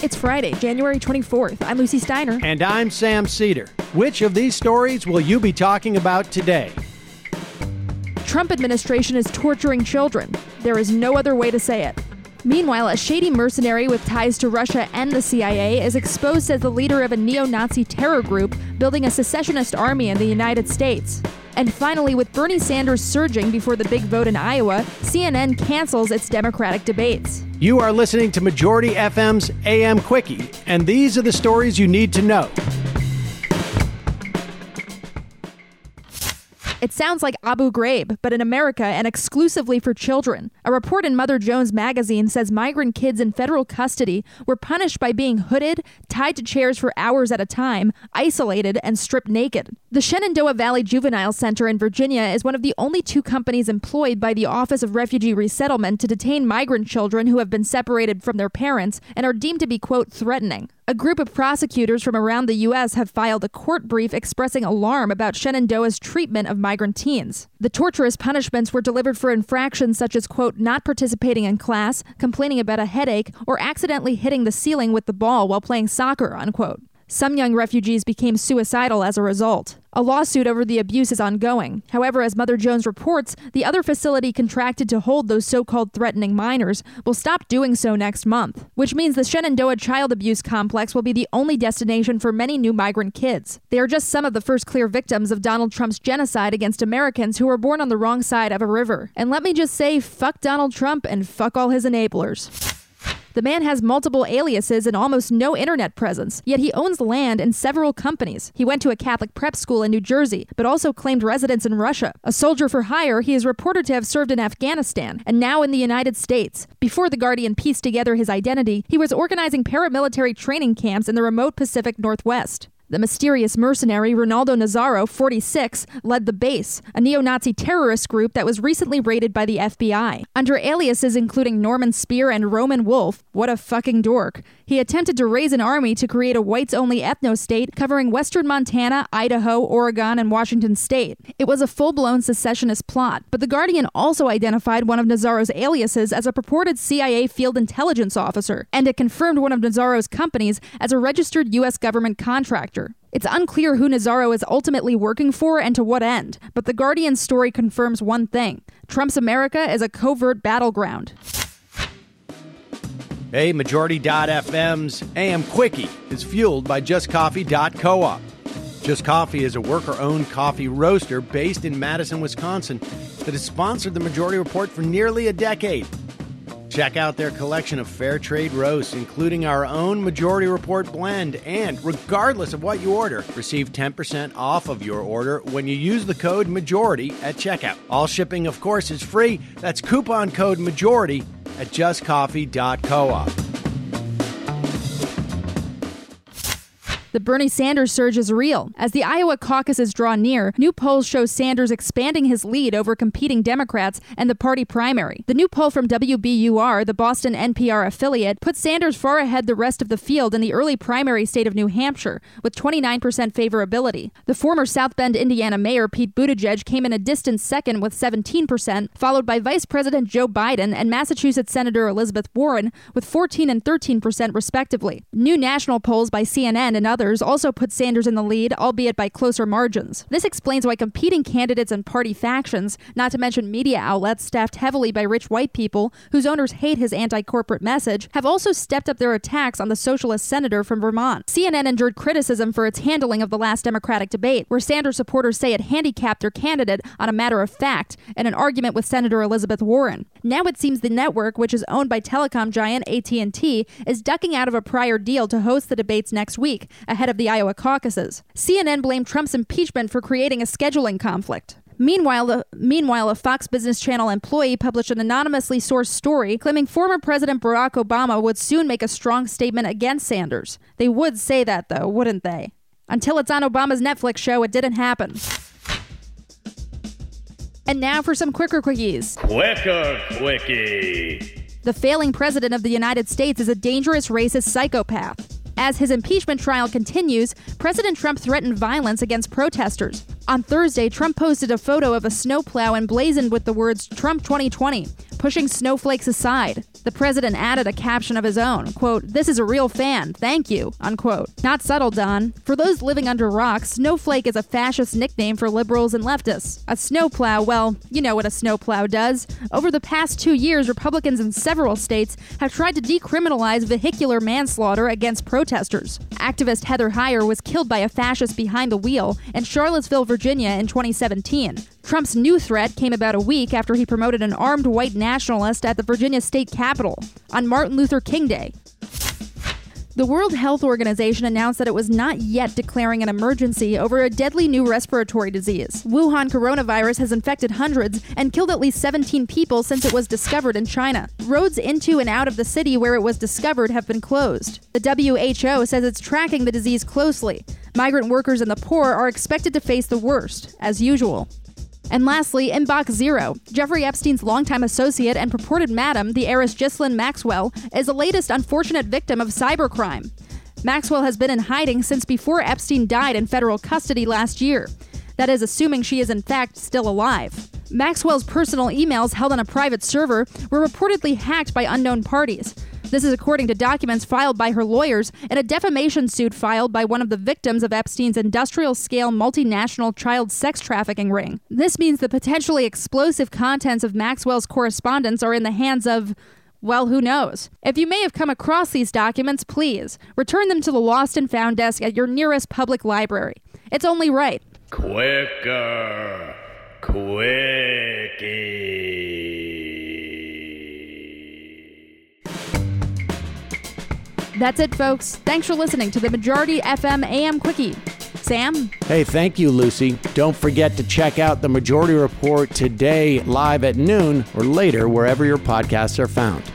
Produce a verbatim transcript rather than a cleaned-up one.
It's Friday, January twenty-fourth. I'm Lucy Steiner. And I'm Sam Cedar. Which of these stories will you be talking about today? Trump administration is torturing children. There is no other way to say it. Meanwhile, a shady mercenary with ties to Russia and the C I A is exposed as the leader of a neo-Nazi terror group building a secessionist army in the United States. And finally, with Bernie Sanders surging before the big vote in Iowa, C N N cancels its Democratic debates. You are listening to Majority F M's A M Quickie, and these are the stories you need to know. It sounds like Abu Ghraib, but in America and exclusively for children. A report in Mother Jones magazine says migrant kids in federal custody were punished by being hooded, tied to chairs for hours at a time, isolated, and stripped naked. The Shenandoah Valley Juvenile Center in Virginia is one of the only two companies employed by the Office of Refugee Resettlement to detain migrant children who have been separated from their parents and are deemed to be, quote, threatening. A group of prosecutors from around the U S have filed a court brief expressing alarm about Shenandoah's treatment of migrant teens. The torturous punishments were delivered for infractions such as, quote, not participating in class, complaining about a headache, or accidentally hitting the ceiling with the ball while playing soccer, unquote. Some young refugees became suicidal as a result. A lawsuit over the abuse is ongoing. However, as Mother Jones reports, the other facility contracted to hold those so-called threatening minors will stop doing so next month, which means the Shenandoah Child Abuse Complex will be the only destination for many new migrant kids. They are just some of the first clear victims of Donald Trump's genocide against Americans who were born on the wrong side of a river. And let me just say, fuck Donald Trump and fuck all his enablers. The man has multiple aliases and almost no internet presence, yet he owns land in several companies. He went to a Catholic prep school in New Jersey, but also claimed residence in Russia. A soldier for hire, he is reported to have served in Afghanistan and now in the United States. Before The Guardian pieced together his identity, he was organizing paramilitary training camps in the remote Pacific Northwest. The mysterious mercenary Ronaldo Nazzaro, forty-six, led the Base, a neo-Nazi terrorist group that was recently raided by the F B I. Under aliases including Norman Spear and Roman Wolf, what a fucking dork, he attempted to raise an army to create a whites-only ethno-state covering western Montana, Idaho, Oregon, and Washington state. It was a full-blown secessionist plot, but The Guardian also identified one of Nazzaro's aliases as a purported C I A field intelligence officer, and it confirmed one of Nazzaro's companies as a registered U S government contractor. It's unclear who Nazzaro is ultimately working for and to what end, but The Guardian's story confirms one thing: Trump's America is a covert battleground. Hey, Majority dot F M's A M Quickie is fueled by just coffee dot coop. Just Coffee is a worker-owned coffee roaster based in Madison, Wisconsin that has sponsored the Majority Report for nearly a decade. Check out their collection of fair trade roasts, including our own Majority Report blend. And regardless of what you order, receive ten percent off of your order when you use the code MAJORITY at checkout. All shipping, of course, is free. That's coupon code MAJORITY at just coffee dot coop. The Bernie Sanders surge is real. As the Iowa caucuses draw near, new polls show Sanders expanding his lead over competing Democrats and the party primary. The new poll from W B U R, the Boston N P R affiliate, puts Sanders far ahead the rest of the field in the early primary state of New Hampshire, with twenty-nine percent favorability. The former South Bend, Indiana mayor Pete Buttigieg came in a distant second with seventeen percent, followed by Vice President Joe Biden and Massachusetts Senator Elizabeth Warren with fourteen and thirteen percent respectively. New national polls by C N N and others also put Sanders in the lead, albeit by closer margins. This explains why competing candidates and party factions, not to mention media outlets staffed heavily by rich white people whose owners hate his anti-corporate message, have also stepped up their attacks on the socialist senator from Vermont. C N N endured criticism for its handling of the last Democratic debate, where Sanders supporters say it handicapped their candidate on a matter of fact in an argument with Senator Elizabeth Warren. Now it seems the network, which is owned by telecom giant A T and T, is ducking out of a prior deal to host the debates next week, ahead of the Iowa caucuses. C N N blamed Trump's impeachment for creating a scheduling conflict. Meanwhile, the, meanwhile, a Fox Business Channel employee published an anonymously sourced story claiming former President Barack Obama would soon make a strong statement against Sanders. They would say that, though, wouldn't they? Until it's on Obama's Netflix show, it didn't happen. And now for some quicker quickies. Quicker quickie. The failing president of the United States is a dangerous racist psychopath. As his impeachment trial continues, President Trump threatened violence against protesters. On Thursday, Trump posted a photo of a snowplow emblazoned with the words Trump twenty twenty. pushing snowflakes aside. The president added a caption of his own, quote, "This is a real fan, thank you," unquote. Not subtle, Don. For those living under rocks, snowflake is a fascist nickname for liberals and leftists. A snowplow, well, you know what a snowplow does. Over the past two years, Republicans in several states have tried to decriminalize vehicular manslaughter against protesters. Activist Heather Heyer was killed by a fascist behind the wheel in Charlottesville, Virginia in twenty seventeen. Trump's new threat came about a week after he promoted an armed white nationalist at the Virginia state capitol on Martin Luther King Day. The World Health Organization announced that it was not yet declaring an emergency over a deadly new respiratory disease. Wuhan coronavirus has infected hundreds and killed at least seventeen people since it was discovered in China. Roads into and out of the city where it was discovered have been closed. The W H O says it's tracking the disease closely. Migrant workers and the poor are expected to face the worst, as usual. And lastly, in Box Zero, Jeffrey Epstein's longtime associate and purported madam, the heiress Ghislaine Maxwell, is the latest unfortunate victim of cybercrime. Maxwell has been in hiding since before Epstein died in federal custody last year. That is, assuming she is in fact still alive. Maxwell's personal emails held on a private server were reportedly hacked by unknown parties. This is according to documents filed by her lawyers in a defamation suit filed by one of the victims of Epstein's industrial-scale multinational child sex trafficking ring. This means the potentially explosive contents of Maxwell's correspondence are in the hands of, well, who knows? If you may have come across these documents, please return them to the Lost and Found desk at your nearest public library. It's only right. Quicker, quickie. That's it, folks. Thanks for listening to the Majority F M A M Quickie. Sam? Hey, thank you, Lucy. Don't forget to check out the Majority Report today live at noon or later wherever your podcasts are found.